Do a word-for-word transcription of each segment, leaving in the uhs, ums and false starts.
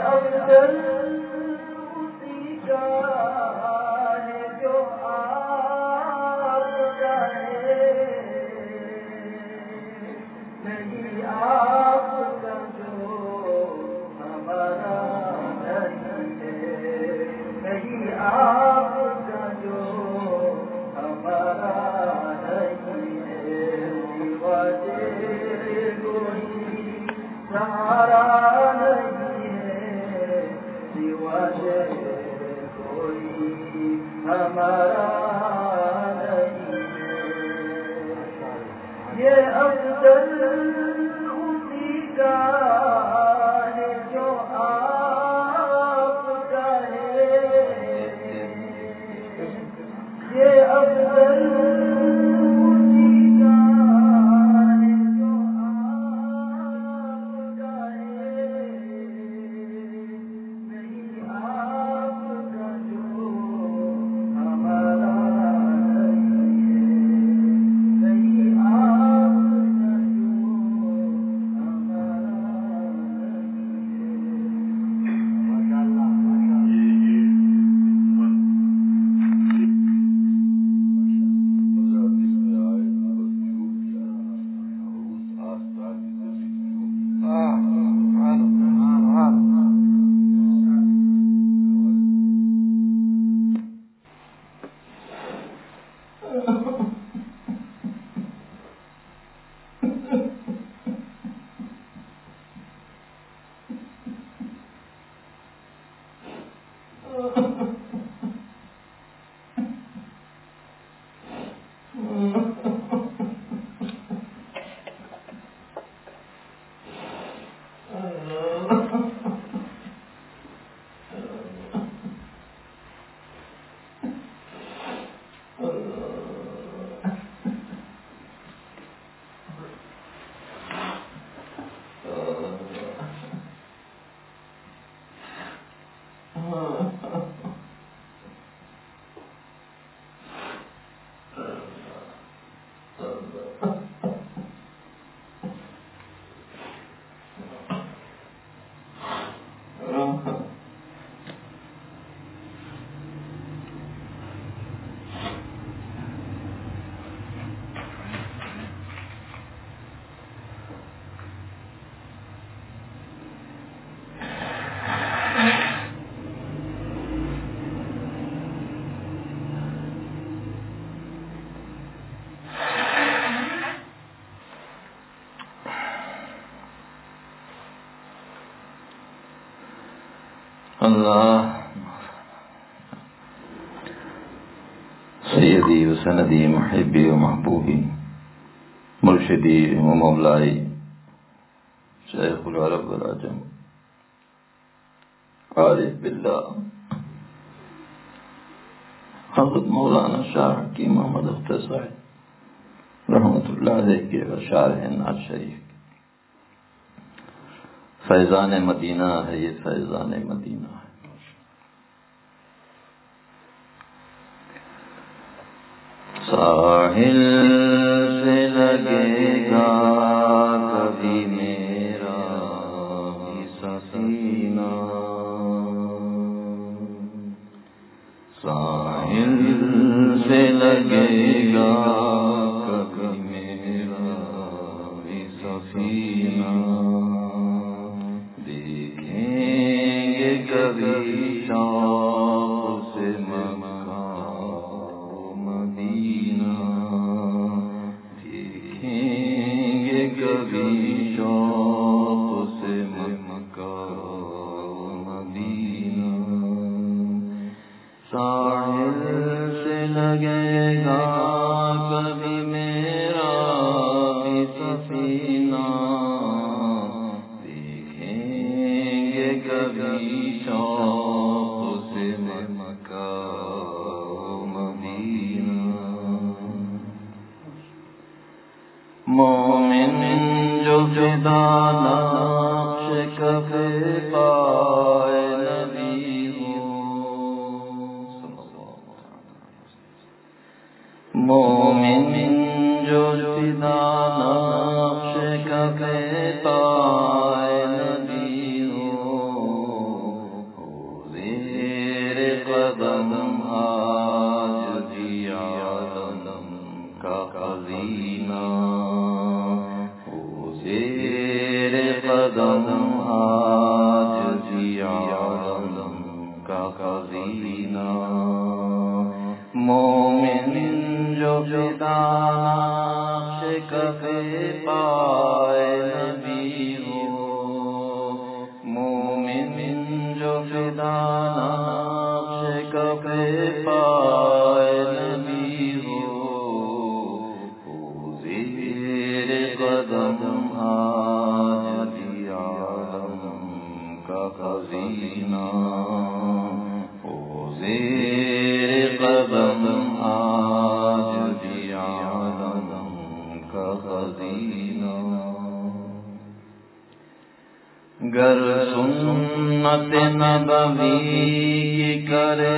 افضل اسی کا ہے جو آپ کا ہے، نہیں آپ کا جو ہمارا نہیں ہے، نہیں آپ کا جو ہمارا نہیں ہے، سوائے کوئی سہارا نہیں ہے، سوائے کوئی ہمارا نہیں ہے، یہ افضل اسی کا ہے جو آپ کا ہے، یہ افضل اسی کا ہے جو آپ کا ہے، نہیں آپ کا جو ہمارا نہیں ہے، نہیں آپ کا جو ہمارا اللہ سیدی و سندی محبی و محبوبی مرشدی و مولائی شیخ العرب والعجم عارف باللہ حضرت مولانا شاہ حکیم محمد اختر صاحب رحمۃ اللہ علیہ کے شارح نعت شریف، فیضان مدینہ ہے یہ، فیضان مدینہ ہے۔ ساحل سے لگے گا کبھی میرا بھی سفینہ، ساحل سے لگے گا کبھی میرا بھی سفینہ، کبھی شوق سے مکہ و مدینہ، دیکھیں گے کبھی شوق سے مکہ و مدینہ، ساحل سے لگے گا کبھی میرا بھی سفینہ، کبھی شوق سے مکہ و مدینہ، مومن جو فدا نقش کف پائے نبی ہو، مومن جو فدا نقش کف پائے نبی ہو، قدم آج بھی عالم کا خزینہ، مومن جو فدا نقش پائے نبی ہو، مومن جو فدا نقش پائے نبی ہو، زیر قدم آج بھی عالم کا خزینہ، زیر قدم آج بھی عالم کا خزینہ، گر سنت نبوی کی کرے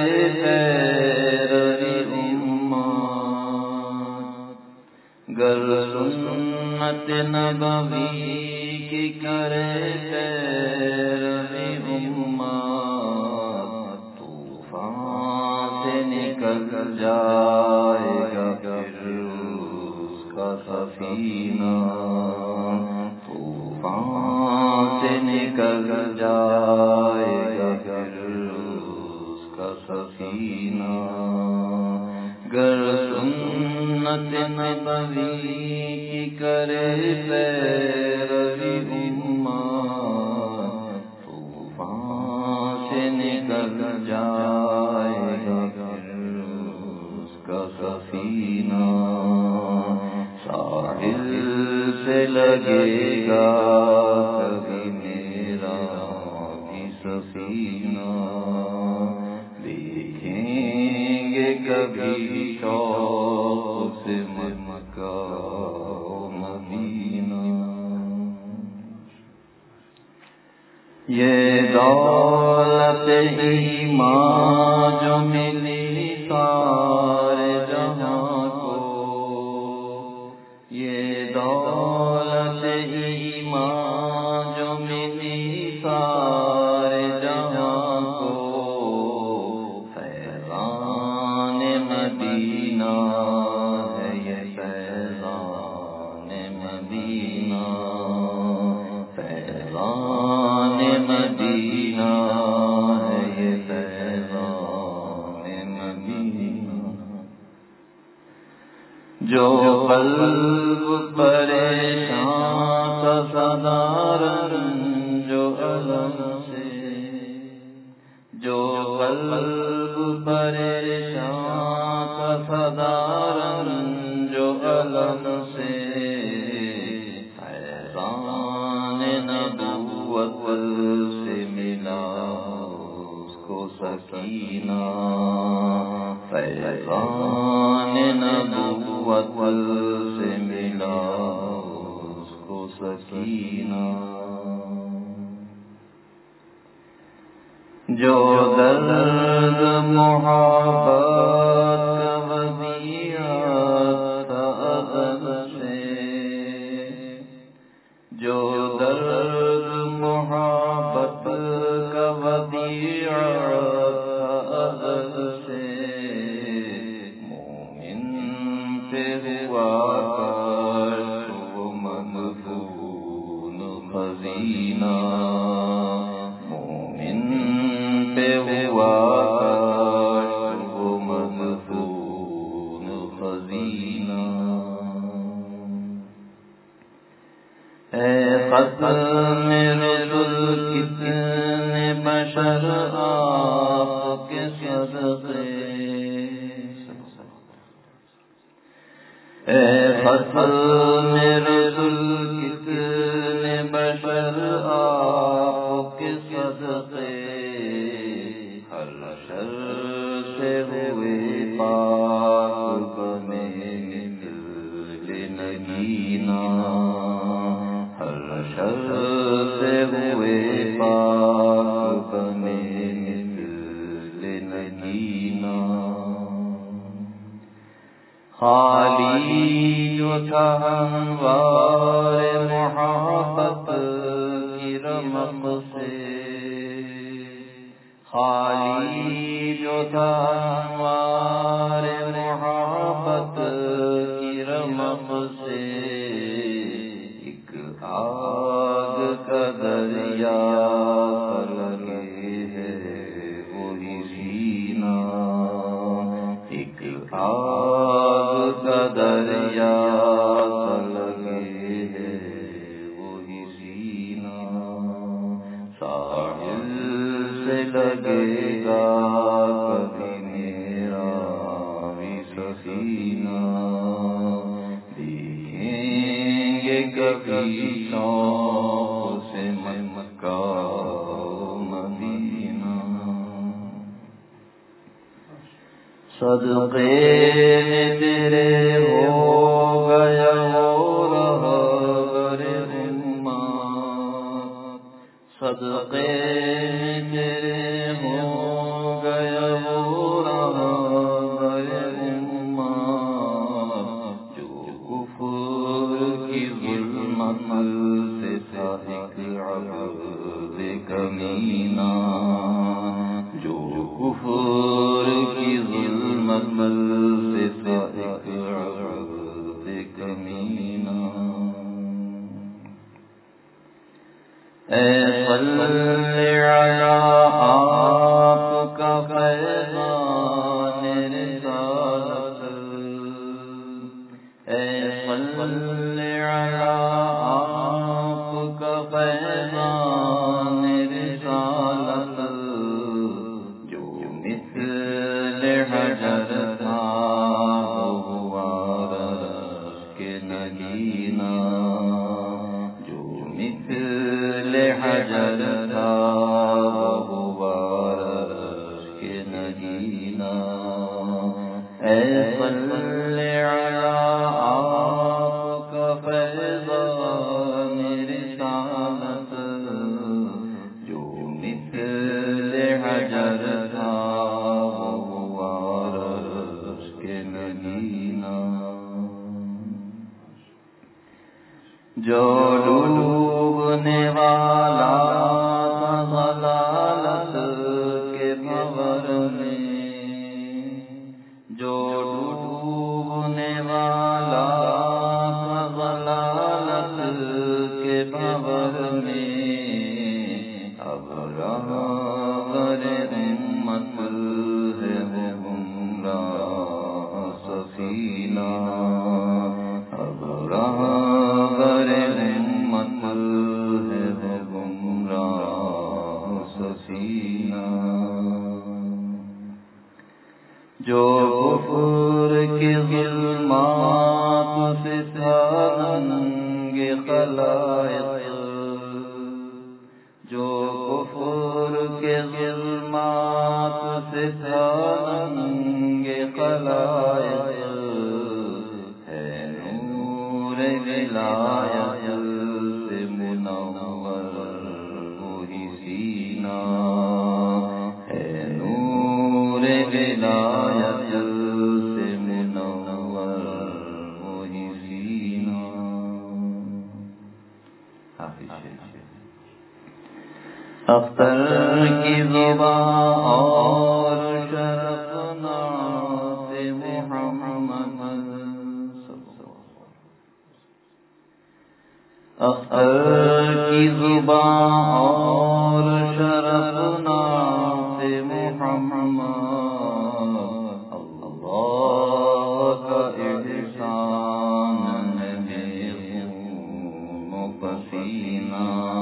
پیروی امت، گر سنت نبوی کی کرے پیروی امت، طوفان سے نکل جائے گا پھر اس کا سفینہ، طوفان سے نکل جائے گا پھر اس کا سفینہ، گر سنت نبوی کی کرے پیروی امت، طوفان سے نکل جائے گا پھر اس کا سفینہ، ساحل سے لگے گا کبھی میرا بھی سفینہ، دیکھیں گے کبھی شوق سے مکہ و مدینہ، یہ دولت ایمان جو ملی سارے جہاں کو، یہ دولت ایمان جو ملی سارے جہاں کو، فیضان مدینہ ہے یہ فیضان مدینہ، فیضان مدینہ ہے یہ فیضان مدینہ، جو قلب پریشان تھا صدا رنج و الم سے، جو قلب پریشان تھا صدا رنج و الم سے، فیضان نبوت سے ملا اس کو سکینہ، فیضان نبوت سے ملا اس کو سکینہ، جو درد محبت کا ودیعت تھا ازل سے، جو درد محبت کا ودیعت تھا ازل سے، خزینہ، مومن پہ ہوا وہ مدفون خزینہ، اے ختم رسل کتنے بشر آپ کے صدقے، اے ختم رسل کتنے بشر آپ کے صدقے، ہر شر سے ہوئے پاک بنے دل نگینا، ہر شر سے ہوئے پاک بنے دل نگینا، خالی جو تھا انوار محبت کی رمق سے، خالی جو تھا انوار محبت کی رمق سے، ایک آگ کا ہے وہی سینہ، ساحل سے لگے گا کبھی میرا بھی سفینہ، دیکھیں گے کبھی شوق سے مکہ مدینہ، صدقے تیرے ہو گیا ہو رہا گر امت، صدقے تیرے ہو گیا ہو رہا گر امت، جو کفر کی ظلمت سے تھا ایک عبد کمینہ، جو کفر کی ظلمت سے تھا ایک عبد کمینہ، اے صلی علی آپ کا فیضان رسالت، اے صلی علی آپ کا فیضان رسالت، جو مثل حجر تھا ہوا رشک نگینہ، جو مثل حجر تھا ہوا رشک نگینہ، اے صلی علی آپ کا فیضان رسالت، جو مثل حجر تھا ہوا رشک نگینہ، جو ڈوبنے والا تھا ضلالت کے بھور میں، جو ڈوبنے والا تھا ضلالت کے بھور میں، اب راہبر امت ہے وہ گمراہ سفینہ، اب راہبر امت ہے وہ گمراہ سفینہ، جو کفر کی ظلمات سے تھا ننگ خلائق، جو کفر کے ظلمات سے تھا ننگ خلائق، ہے نور ولایت سے منور وہی سینہ، ہے نور ولایت سے منور وہی سینہ، اختر کی زبان اور شرفنا سے محمد، اختر کی زبان اور شرفنا سے محمد، اللہ کا احسان ہے خون و پسینہ،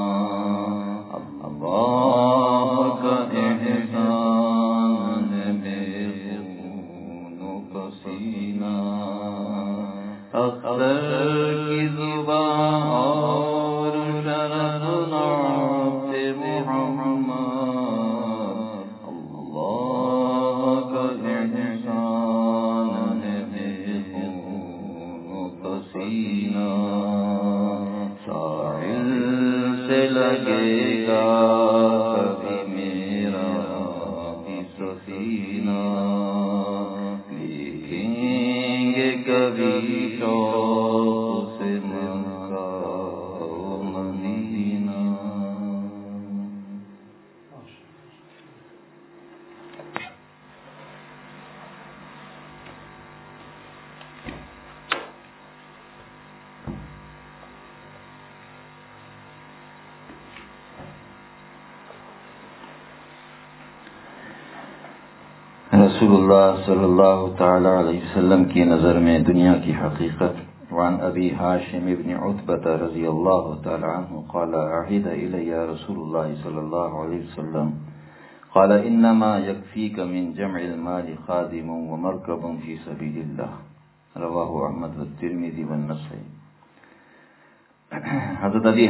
اللہ کا احسان ہے خون و پسینہ، اختر کی زبان اور شرفنا سے محمد، اللہ کا احسان ہے خون و پسینہ، ساحل سے لگے گا کبھی میرا بھی سفینہ، دیکھیں گے کبھی شوق سے مکہ مدینہ۔ رسول اللہ صلی اللہ تعالی علیہ وسلم کی نظر میں دنیا کی حقیقت وعن أبي هاشم بن عتبة رضي الله تعالى عنه قال عهد إلي رسول الله صلى الله عليه وسلم قال إنما يكفيك من جمع المال خادم ومركب في سبيل الله رواہ احمد والترمذی والنسائی۔ حضرت ابی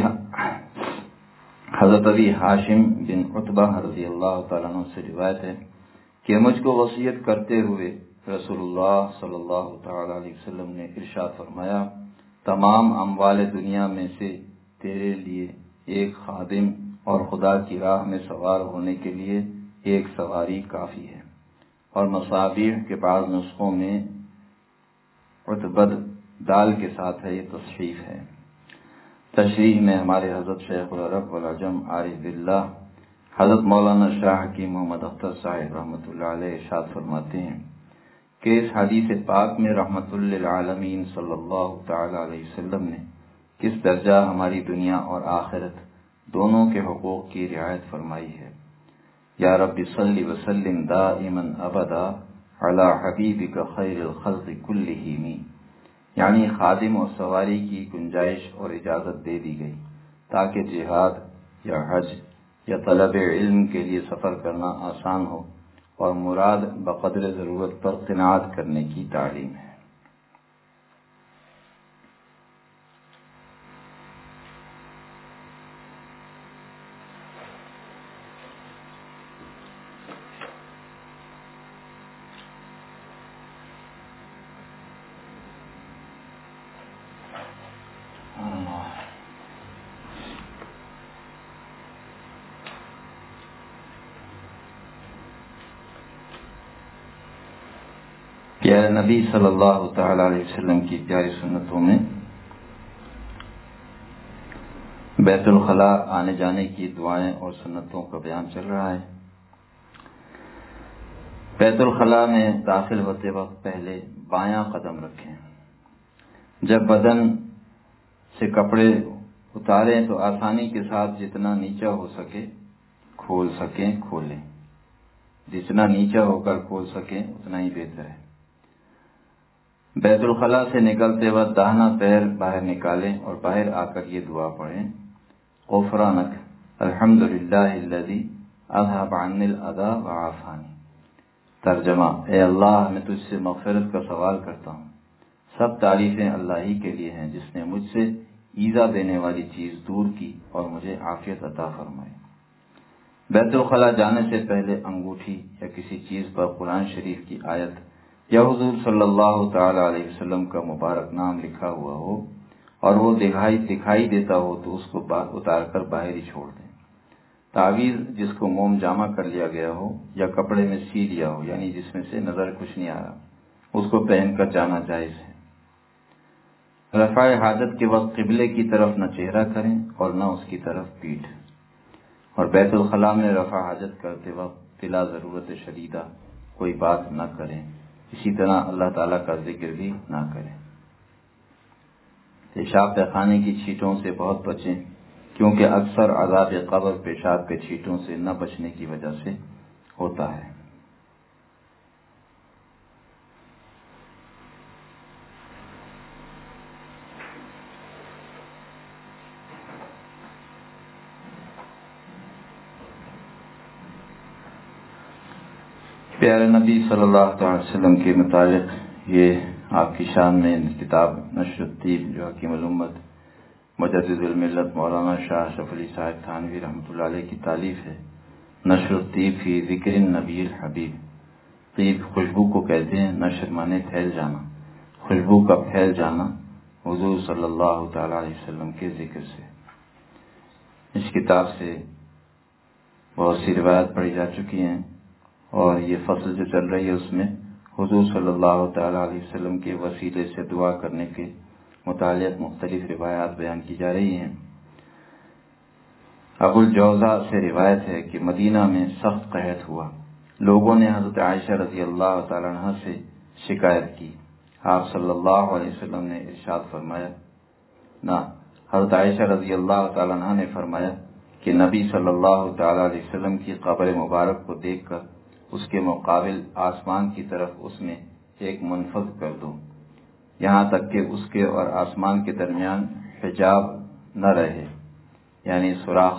حضرت ابی ہاشم بن عتبہ رضی اللہ تعالیٰ عنہ سے روایت ہے کہ مجھ کو وصیت کرتے ہوئے رسول اللہ صلی اللہ تعالیٰ علیہ وسلم نے ارشاد فرمایا، تمام اموال دنیا میں سے تیرے لیے ایک خادم اور خدا کی راہ میں سوار ہونے کے لیے ایک سواری کافی ہے۔ اور مصابیح کے بعض نسخوں میں عتبد دال کے ساتھ ہے، یہ تصحیف ہے۔ تشریح میں ہمارے حضرت شیخ العرب والعجم عارف باللہ حضرت مولانا شاہ حکیم محمد اختر صاحب رحمۃ اللہ علیہ ارشاد فرماتے ہیں کہ اس حدیث پاک میں رحمت للعالمین صلی اللہ تعالی علیہ وسلم نے کس درجہ ہماری دنیا اور آخرت دونوں کے حقوق کی رعایت فرمائی ہے۔ یا رب صلی وسلم دائما ابدا علی حبیبک خیر الخلق کلہم، یعنی خادم اور سواری کی گنجائش اور اجازت دے دی گئی تاکہ جہاد یا حج یا طلب علم کے لیے سفر کرنا آسان ہو، اور مراد بقدر ضرورت پر قناعت کرنے کی تعلیم ہے۔ پیارے نبی صلی اللہ تعالی علیہ وسلم کی پیاری سنتوں میں بیت الخلاء آنے جانے کی دعائیں اور سنتوں کا بیان چل رہا ہے۔ بیت الخلاء میں داخل ہوتے وقت پہلے بایاں قدم رکھیں۔ جب بدن سے کپڑے اتاریں تو آسانی کے ساتھ جتنا نیچا ہو سکے کھول سکیں کھولیں، جتنا نیچا ہو کر کھول سکیں اتنا ہی بہتر ہے۔ بیت الخلاء سے نکلتے وقت داہنا پیر باہر نکالیں اور باہر آ کر یہ دعا پڑھیں، غفرانک الحمدللہ الذی اذھب عنی الاذی وعافانی۔ ترجمہ، اے اللہ میں تجھ سے مغفرت کا سوال کرتا ہوں، سب تعریفیں اللہ ہی کے لیے ہیں جس نے مجھ سے ایذا دینے والی چیز دور کی اور مجھے عافیت عطا فرمائی۔ بیت الخلاء جانے سے پہلے انگوٹھی یا کسی چیز پر قرآن شریف کی آیت یا حضور صلی اللہ تعالی علیہ وسلم کا مبارک نام لکھا ہوا ہو اور وہ دکھائی دکھائی دیتا ہو تو اس کو اتار کر باہر ہی چھوڑ دیں۔ تعویذ جس کو موم جامع کر لیا گیا ہو یا کپڑے میں سی لیا ہو، یعنی جس میں سے نظر کچھ نہیں آ رہا، اس کو پہن کر جانا جائز ہے۔ رفع حاجت کے وقت قبلے کی طرف نہ چہرہ کریں اور نہ اس کی طرف پیٹھ، اور بیت الخلاء میں رفع حاجت کرتے وقت بلا ضرورت شدیدہ کوئی بات نہ کریں، اسی طرح اللہ تعالیٰ کا ذکر بھی نہ کریں۔ پیشاب پیخانے کی چھینٹوں سے بہت بچیں، کیونکہ اکثر عذاب قبر پیشاب کے چھینٹوں سے نہ بچنے کی وجہ سے ہوتا ہے۔ پیارے نبی صلی اللہ تعالی وسلم کے متعلق یہ آپ کی شان میں کتاب نشر الطیب جو حکیم الامت مجدد الملت مولانا شاہ اشرف علی صاحب تھانوی رحمۃ اللہ علیہ کی تالیف ہے۔ نشر الطیب فی ذکر النبی الحبیب، طیب خوشبو کو کہتے ہیں، نشر مانے پھیل جانا، خوشبو کا پھیل جانا حضور صلی اللہ تعالی علیہ وسلم کے ذکر سے۔ اس کتاب سے بہت سی روایت پڑھی جا چکی ہیں، اور یہ فصل جو چل رہی ہے اس میں حضور صلی اللہ تعالی علیہ وسلم کے وسیلے سے دعا کرنے کے متعلق مختلف روایات بیان کی جا رہی ہیں۔ ابو الجوزا سے روایت ہے کہ مدینہ میں سخت قحط ہوا، لوگوں نے حضرت عائشہ رضی اللہ تعالی عنہ سے شکایت کی۔ آپ صلی اللہ علیہ وسلم نے ارشاد فرمایا نہ حضرت عائشہ رضی اللہ تعالی عنہ نے فرمایا کہ نبی صلی اللہ تعالی علیہ وسلم کی قبر مبارک کو دیکھ کر اس کے مقابل آسمان کی طرف اس میں ایک منفذ کر دو، یہاں تک کہ اس کے اور آسمان کے درمیان حجاب نہ رہے، یعنی سوراخ،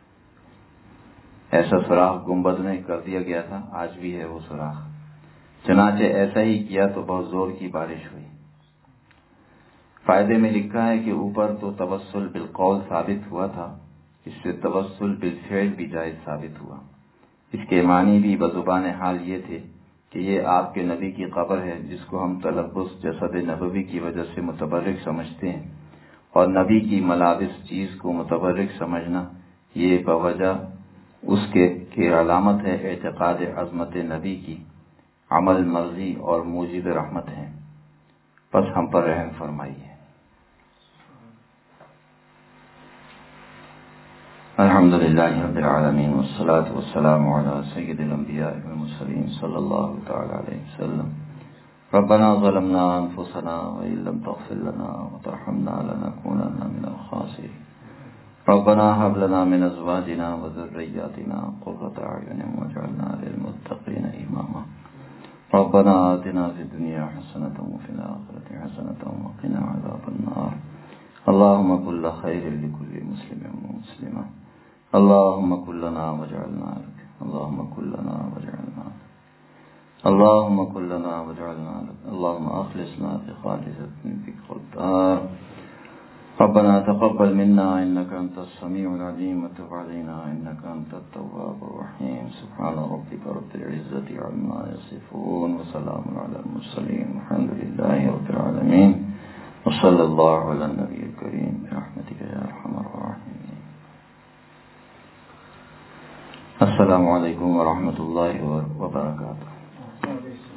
ایسا سوراخ گنبد میں کر دیا گیا تھا، آج بھی ہے وہ سوراخ۔ چنانچہ ایسا ہی کیا تو بہت زور کی بارش ہوئی۔ فائدے میں لکھا ہے کہ اوپر تو توسل بالقول ثابت ہوا تھا، اس سے توسل بالفعل بھی جائز ثابت ہوا۔ اس کے معنی بھی بزبان حال یہ تھے کہ یہ آپ کے نبی کی قبر ہے، جس کو ہم تلبس جسد نبوی کی وجہ سے متبرک سمجھتے ہیں، اور نبی کی ملابس چیز کو متبرک سمجھنا یہ بوجہ اس کے کی علامت ہے اعتقاد عظمت نبی کی، عمل مرضی اور موجب رحمت ہے۔ بس ہم پر رحم فرمائیے۔ الحمد للہ رب العالمین والصلاة والسلام علی سید الانبیاء والمرسلین صلی اللہ تعالی علیہ وسلم۔ ربنا ظلمنا انفسنا وان لم تغفر لنا وترحمنا لنكونن من الخاسرین۔ ربنا هب لنا من ازواجنا وذرياتنا قرة اعین واجعلنا للمتقین اماما۔ ربنا آتنا في الدنيا حسنة وفي الآخرة حسنة وقنا عذاب النار۔ اللهم كل خير لكل مسلم ومسلمة، اللهم كن لنا واجعلنا لك، اللهم كن لنا واجعلنا لك، اللهم كن لنا واجعلنا لك، اللهم أخلصنا بخالصة ذكر الدار۔ ربنا تقبل منا إنك أنت السميع العليم وتب علينا إنك أنت التواب الرحيم۔ سبحان ربك رب العزة عما يصفون وسلام على المرسلين والحمد لله رب العالمين، وصلى الله على النبي الكريم برحمتك يا أرحم الراحمين۔ السلام علیکم ورحمۃ اللہ وبرکاتہ۔